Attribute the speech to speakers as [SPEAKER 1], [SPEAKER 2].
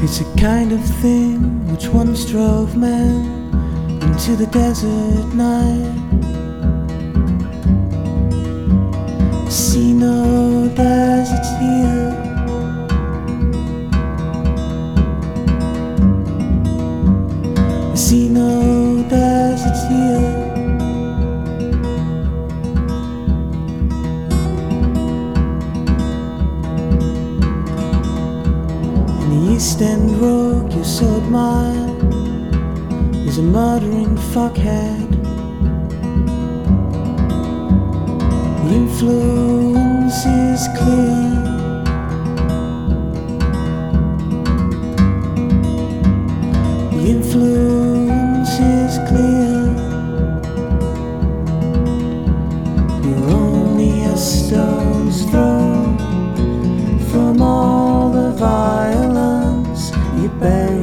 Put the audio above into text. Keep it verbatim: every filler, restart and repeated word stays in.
[SPEAKER 1] It's a kind of thing which once drove man into the desert night. See no deserts here, see no deserts here. In the East End Rock you so admire, there's a murdering fuckhead. The influence is clear. The influence is clear. You're only a stone's throw from all the violence you bury.